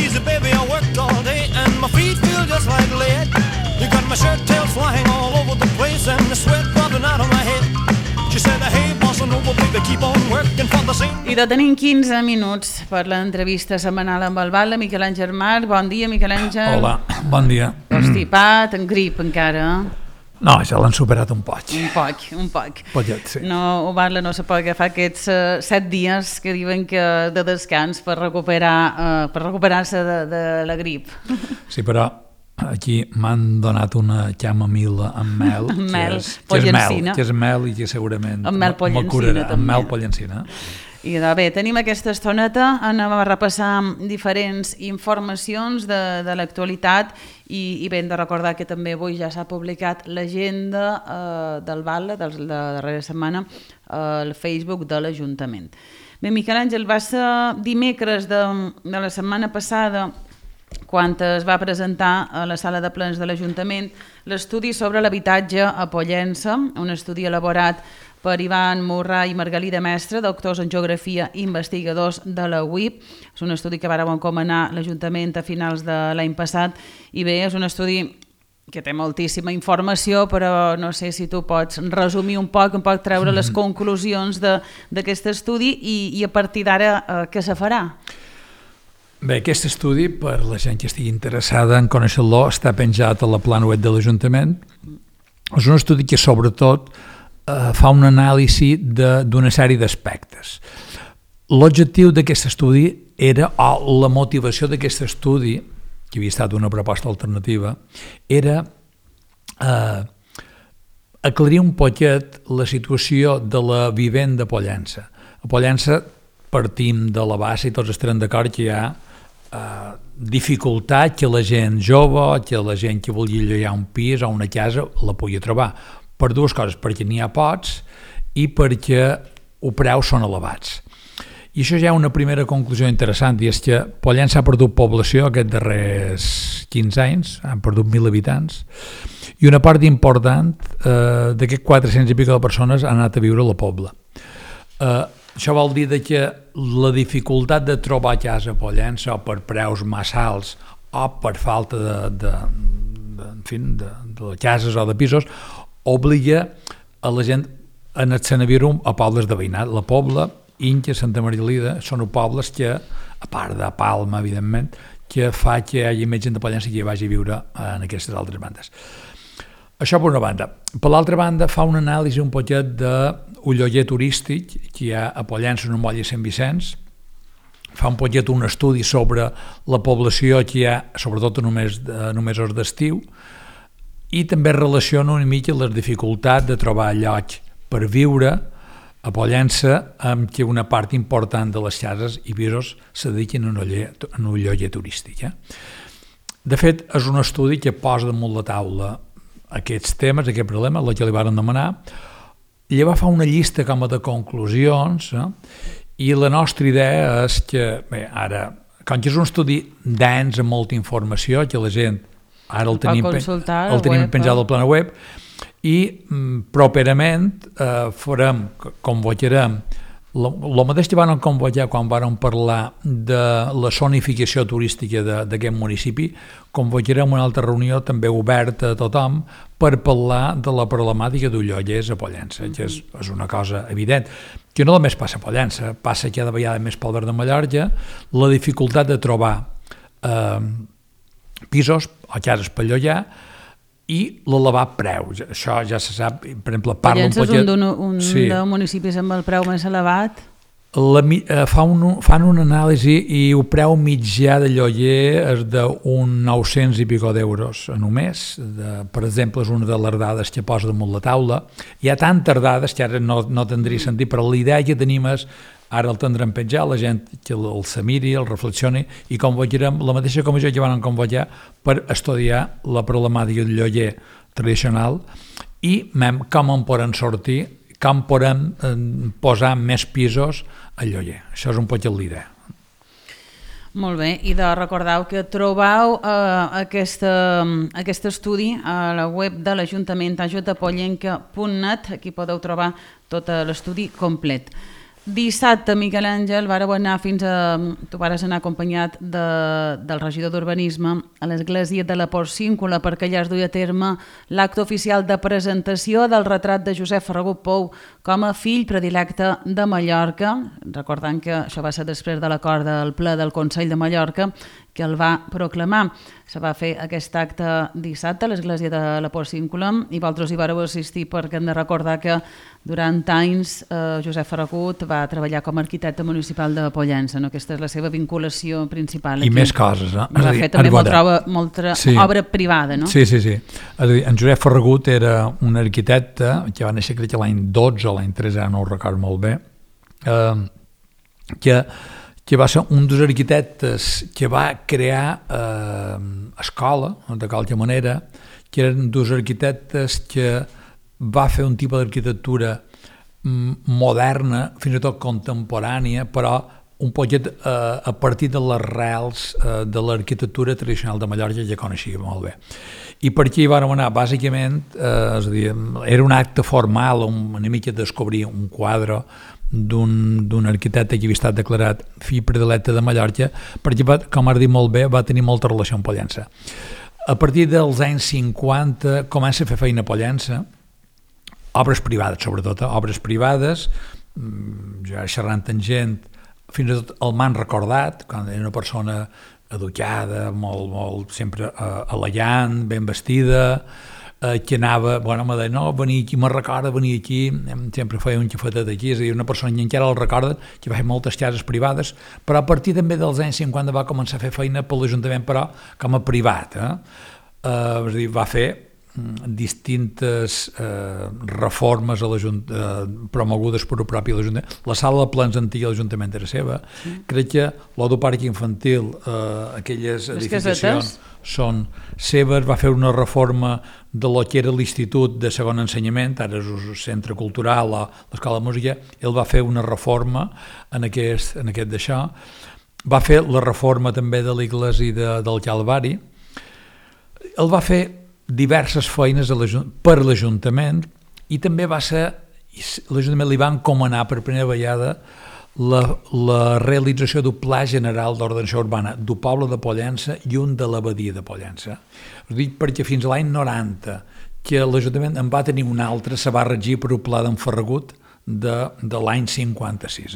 easy, baby, I worked all day and my feet feel just like lead. You got my shirt tails flying all over the place and the sweat dropping out of my head. She said, hey, bossa nova, baby, keep on working for the same. I tenim 15 minuts per l'entrevista setmanal amb el Val de Miquel Àngel Marc. Bon dia, Miquel Àngel. Hola, bon dia. Constipat, en grip encara. No, ja l'han superat un poc. Un poc. Poquet, sí. No, ho parla, no se pot agafar aquests 7 dies que diuen que de descans per recuperar-se de la grip. Sí, però aquí m'han donat una chamomila amb mel. Amb mel, pollencina. Que és mel i que segurament amb mel pollencina, també. Amb mel pollencina. I bé, tenim aquesta estoneta, anem a repassar diferents informacions de l'actualitat i ben de recordar que també avui ja s'ha publicat l'agenda del Val de la darrera setmana al Facebook de l'Ajuntament. Bé, Miquel Àngel, va ser dimecres de la setmana passada quan es va presentar a la sala de plens de l'Ajuntament l'estudi sobre l'habitatge a Pollença, un estudi elaborat per Ivan Murrà i Margalida Mestre, doctors en geografia i investigadors de la UIP. És un estudi que vàreu encomanar l'Ajuntament a finals de l'any passat i bé, és un estudi que té moltíssima informació, però no sé si tu pots resumir un poc treure les conclusions d'aquest estudi i a partir d'ara què se farà? Bé, aquest estudi, per la gent que estigui interessada en conèixer-lo, està penjat a la plana web de l'Ajuntament. És un estudi que sobretot fa una anàlisi d'una sèrie d'aspectes. L'objectiu d'aquest estudi era, o la motivació d'aquest estudi, que havia estat una proposta alternativa, era aclarir un poquet la situació de la vivenda a Pollença. A Pollença partim de la base i tots estarem d'acord que hi ha dificultat que la gent jove, que la gent que vulgui llogar un pis o una casa la pugui trobar. Per dues coses, perquè n'hi ha pocs i perquè els preus són elevats. I això ja és una primera conclusió interessant, i és que Pollença ha perdut població aquests darrers 15 anys, han perdut 1.000 habitants, i una part important d'aquests 400 i pico de persones han anat a viure a la Pobla. Això vol dir que la dificultat de trobar casa a Pollença o per preus massa alts o per falta de cases o de pisos obliga a la gent a anar-se'n a viure a pobles de veïnat. La Pobla, Inca, Santa Marilida, són pobles que, a part de Palma, evidentment, que fa que hi hagi més gent de Pollença que vagi a viure en aquestes altres bandes. Això per una banda. Per l'altra banda, fa una anàlisi un poquet d'un lloguer turístic que hi ha a Pollença, en un moll de Sant Vicenç, fa un poquet un estudi sobre la població que hi ha, sobretot només d'estiu, i també relaciona una mica les dificultats de trobar lloc per viure a Pollença amb que una part important de les cases i pisos se dediquin a un lloguer turístic. De fet, és un estudi que posa damunt la taula aquests temes, aquest problema, el que li varen demanar. Llavors fa una llista com a de conclusions i la nostra idea és que, bé, ara, com que és un estudi dens amb molta informació, que la gent ara el tenim penjat al plana web i properament convocarem el mateix que van convocar quan van parlar de la zonificació turística d'aquest municipi. Convocarem una altra reunió també oberta a tothom per parlar de la problemàtica d'un lloguers a Pollença, que és una cosa evident, que no només passa a Pollença, passa cada vegada més pel Ver de Mallorca, la dificultat de trobar pisos o cases per llogar i l'elevat preu. Això ja se sap, per exemple, Pollença és un dels municipis amb el preu més elevat? Fan una anàlisi i el preu mitjà de lloguer és d'un 900 i pico d'euros només. Per exemple, és una de les dades que posa damunt la taula. Hi ha tantes dades que ara no tindria sentit, però la idea que tenim és, ara el tindrem penjat, la gent que el se miri, el reflexioni i convocarem la mateixa comissió que van convocar per estudiar la problemàtica del lloguer tradicional i com en podem sortir, com podem posar més pisos al lloguer. Això és un poc l'idea. Molt bé, i de recordeu que trobeu aquest estudi a la web de l'Ajuntament, ajutapollenca.net, aquí podeu trobar tot l'estudi complet. Dissabte, Miquel Àngel, tu vares anar acompanyat del regidor d'Urbanisme a l'església de la Porcíncula perquè allà es duia a terme l'acte oficial de presentació del retrat de Josep Ferragut Pou com a fill predilecte de Mallorca, recordant que això va ser després de l'acord del ple del Consell de Mallorca que el va proclamar. Se va fer aquest acte dissabte a l'església de la Porcíncula i vosaltres hi vareu assistir perquè hem de recordar que durant anys Josep Ferragut va treballar com a arquitecte municipal de Pollença, no? Aquesta és la seva vinculació principal aquí. I més coses. Va fer també molta obra privada, no? Sí. És a dir, en Josep Ferragut era un arquitecte que va néixer crec que l'any 12 o l'any 13, no ho recordo molt bé, que va ser un dels arquitectes que va crear escola, de qualque manera, que eren dos arquitectes que va fer un tipus d'arquitectura moderna, fins i tot contemporània, però un poquet a partir de les rels de l'arquitectura tradicional de Mallorca, que coneixia molt bé. I per aquí vam anar, bàsicament, és a dir, era un acte formal, una mica descobrir un quadre d'un arquitecte que havia estat declarat fill predilecte de Mallorca, perquè, com has dit molt bé, va tenir molta relació amb Pollença. A partir dels anys 50 comença a fer feina a Pollença, obres privades, sobretot, obres privades, ja xerrant amb gent, fins i tot el m'han recordat, quan era una persona educada, molt sempre elegant, ben vestida, que anava, me deia, no, venia aquí, me recorda venir aquí, sempre feia un xafetet aquí, és a dir, una persona que encara el recorda, que va fer moltes cases privades, però a partir també dels anys 50 va començar a fer feina per l'Ajuntament, però com a privat. És a dir, va fer distintes reformes promogudes per el propi l'Ajuntament. La sala de plens antiga de l'Ajuntament era seva. Crec que l'Autoparc Infantil, aquelles edificacions són seves. Va fer una reforma de lo que era l'Institut de Segon Ensenyament, ara és el Centre Cultural o l'Escola de Música. Ell va fer una reforma en aquest d'això. Va fer la reforma també de l'església del Calvari. Ell va fer diverses feines per l'Ajuntament i també va ser, l'Ajuntament li va encomanar per primera vegada la realització d'un pla general d'ordenació urbana del poble de Pollença i un de l'abadia de Pollença. Ho dic perquè fins a l'any 90, que l'Ajuntament en va tenir un altre, se va regir per un pla d'en Ferragut de l'any 56.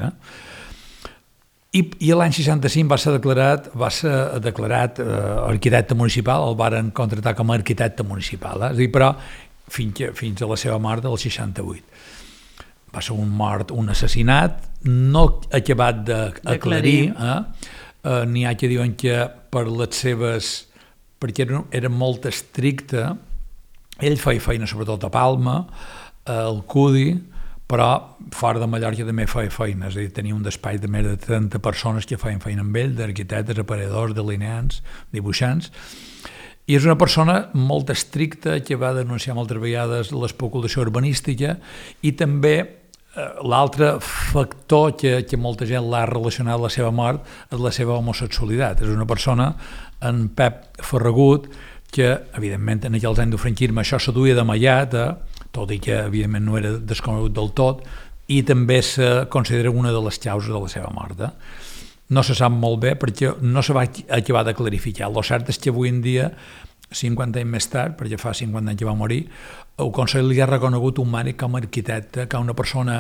I l'any 65 va ser declarat arquitecte municipal, el varen contractar com a arquitecte municipal, és a dir, però fins a la seva mort del 68. Va ser un assassinat, no acabat d'aclarir, n'hi ha que diuen que per les seves, perquè era molt estricte, ell feia feina sobretot a Palma, al Cudi, però fora de Mallorca també feia feina, és a dir, tenia un despatx de més de 30 persones que feien feina amb ell, d'arquitectes, aparelladors, delineants, dibuixants, i és una persona molt estricta que va denunciar moltes vegades l'especulació urbanística i també l'altre factor que molta gent l'ha relacionat a la seva mort és la seva homosexualitat. És una persona, en Pep Ferragut, que evidentment en aquells anys del franquisme això se duia de mallat, tot i que evidentment no era desconegut del tot, i també se considera una de les causes de la seva mort. No se sap molt bé perquè no se va acabar de clarificar. El cert és que avui en dia, 50 anys més tard, perquè fa 50 anys que va morir, el Consell li ha reconegut un mèrit com a arquitecte, com una persona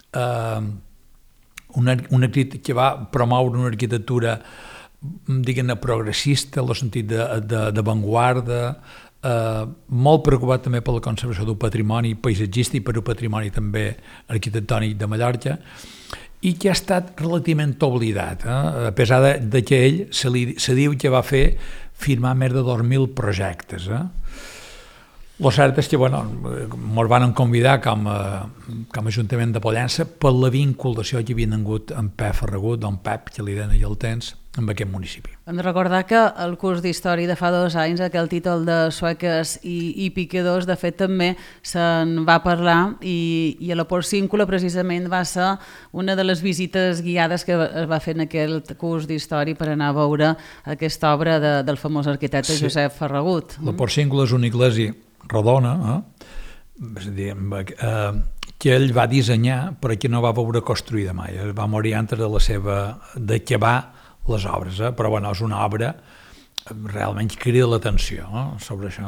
que va promoure una arquitectura diguem-ne progressista, en el sentit d'avantguarda, molt preocupat també per la conservació del patrimoni paisatgístic i per el patrimoni també arquitectònic de Mallorca, i que ha estat relativament oblidat, a pesar de que ell se diu que va fer firmar més de 2.000 projectes. El cert és que ens van convidar com a Ajuntament de Pollença per la vinculació que havien tingut amb Pep Ferragut, don Pep, que li deien allà el temps, amb aquest municipi. Hem de recordar que el curs d'història de fa 2 anys, aquell títol de Sueques i Piquedors, de fet també se'n va parlar i a la Porcíncula precisament va ser una de les visites guiades que es va fer en aquell curs d'història per anar a veure aquesta obra del famós arquitecte Josep Ferragut. La Porcíncula és una església rodona, és a dir, que ell va dissenyar però que no va veure construïda mai. Es va morir antes d'acabar les obres, però bueno, és una obra realment que crida l'atenció sobre això.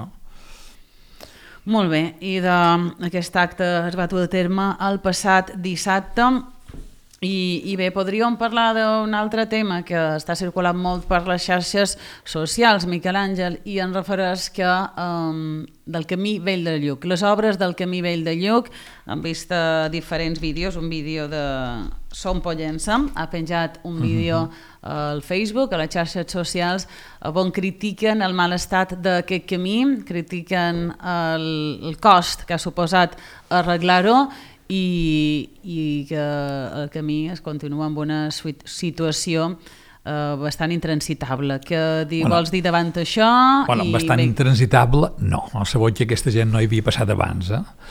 Molt bé, i aquest acte es va dur a terme el passat dissabte. I bé, podríem parlar d'un altre tema que està circulant molt per les xarxes socials, Miquel Àngel, i en refereix que del Camí Vell de Lluc. Les obres del Camí Vell de Lluc, hem vist diferents vídeos, un vídeo de Som Pollença, ha penjat un vídeo al Facebook, a les xarxes socials, on critiquen el mal estat d'aquest camí, critiquen el cost que ha suposat arreglar-ho, i que el camí es continua amb una situació bastant intransitable. Què vols dir davant això? Bastant intransitable, no. El sabó que aquesta gent no hi havia passat abans.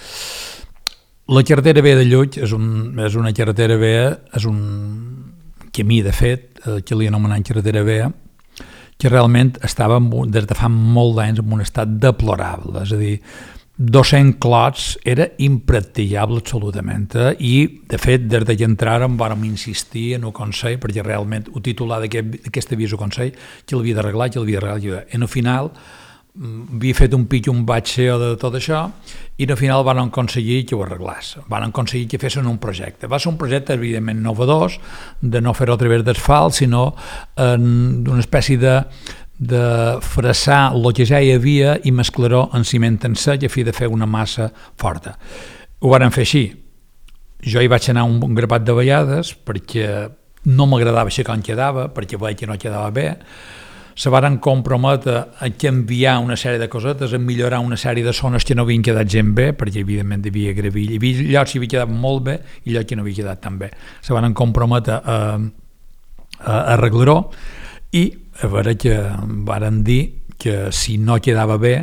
La carretera vella de Lluc és una carretera vella, és un camí, de fet, que li anomenem carretera vella, que realment estava des de fa molt d'anys en un estat deplorable, és a dir, 200 clots era impracticable absolutament, i de fet des que entràrem vàrem insistir en el Consell, perquè realment el titular d'aquest avís al Consell que l'havia d'arreglar, i al final havia fet un pitch, un batxe de tot això, i al final van aconseguir que ho arreglés, van aconseguir que fessin un projecte. Va ser un projecte evidentment novedós, de no fer-ho a través d'asfalt, sinó d'una espècie de fressar el que ja hi havia i mesclar-ho en ciment en sec a fi de fer una massa forta. Ho varen fer així. Jo hi vaig anar un grapat de vegades perquè no m'agradava això com quedava, perquè veia que no quedava bé. Se varen comprometre a canviar una sèrie de cosetes, a millorar una sèrie de zones que no havien quedat gent bé, perquè evidentment hi havia gravill, hi havia llocs que havia quedat molt bé i llocs que no havia quedat tan bé. Se varen comprometre a arreglar-ho, i a veure que varen dir que si no quedava bé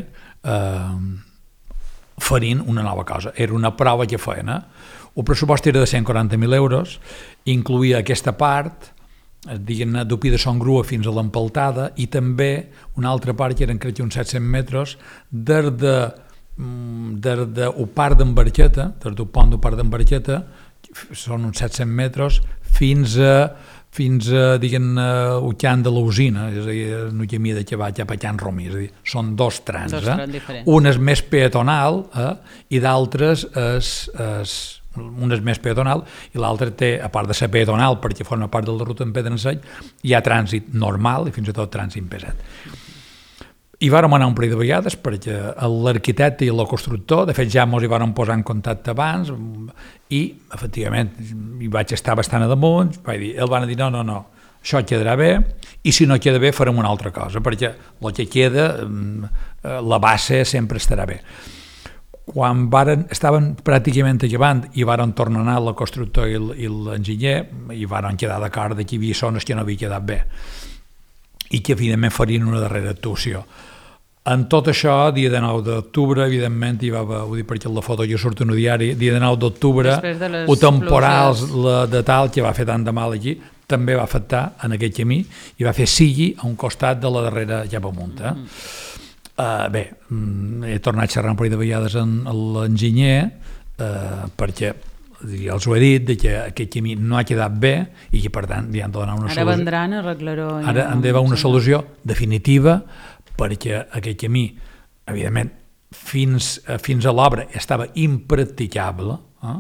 farien una nova cosa. Era una prova que feien. El pressupost era de 140.000 euros, incloïa aquesta part, diguem-ne, d'Upí de Son Grua fins a l'Empaltada, i també una altra part que eren, crec que uns 700 metres, des del parc d'Embarqueta, des del pont del parc d'Embarqueta, són uns 700 metres, fins a diguem-ne, el camp de l'usina, és a dir, no hi havia de que va cap a Can Romí, és a dir, són dos trams. Un és més peatonal i d'altres un és més peatonal i l'altre té, a part de ser peatonal perquè forma part de la ruta en pedra en sec, hi ha trànsit normal i fins i tot trànsit pesat. I vàrem anar un parell de vegades perquè l'arquitecte i el constructor, de fet ja ens hi vàrem posar en contacte abans, i efectivament hi vaig estar bastant a damunt, el van dir no, això quedarà bé, i si no queda bé farem una altra cosa, perquè el que queda, la base sempre estarà bé. Quan estaven pràcticament acabant i varen tornar a anar el constructor i l'enginyer, i varen quedar d'acord que hi havia zones que no havia quedat bé i que evidentment farien una darrera actuació. En tot això, dia de 9 d'octubre, evidentment, hi va haver, ho dic perquè la foto ja surt en el diari, dia de 9 d'octubre, el temporal de tal que va fer tant de mal aquí, també va afectar en aquest camí i va fer sigui a un costat de la darrera ja amunt. Bé, he tornat a xerrar un parell de vegades amb l'enginyer perquè els ho he dit que aquest camí no ha quedat bé i que per tant li han de donar una solució. Ara vendran a arreglar-ho. Ara han d'haver una solució definitiva perquè aquest camí, evidentment, fins a l'obra estava impracticable,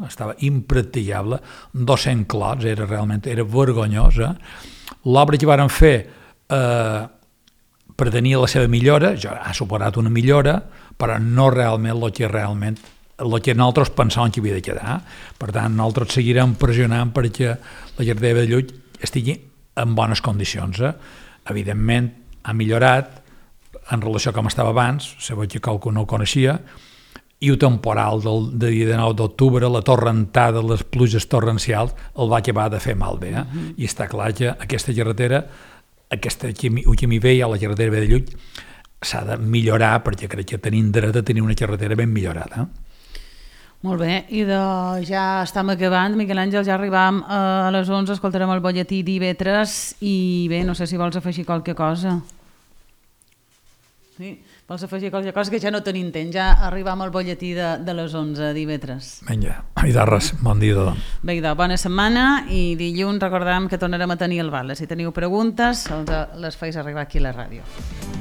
200 clots, era vergonyós. L'obra que varen fer pretenia la seva millora, ja ha suposat una millora, però no realment el que nosaltres pensàvem que havia de quedar. Per tant, nosaltres seguirem pressionant perquè la carretera de Lluc estigui en bones condicions. Evidentment, ha millorat en relació a com estava abans, sabeu que qualcú no ho coneixia, i el temporal de dia de 9 d'octubre, la torrentada, les pluges torrencials, el va acabar de fer malbé. I està clar que aquesta carretera, el camí vell a la carretera de Lluc, s'ha de millorar perquè crec que tenim dret a tenir una carretera ben millorada. Molt bé, i ja estem acabant, Miquel Àngel, ja arribam a les 11, escoltarem el butlletí d'IV3 i bé, no sé si vols afegir qualque cosa. Sí. Vols afegir qualsevol cosa que ja no tenim temps, ja arribam al bolletí de les 11 divendres. Vinga, i de res, bon dia a tothom. Bé, bona setmana i dilluns recordam que tornarem a tenir el Bala. Si teniu preguntes, les feis arribar aquí a la ràdio.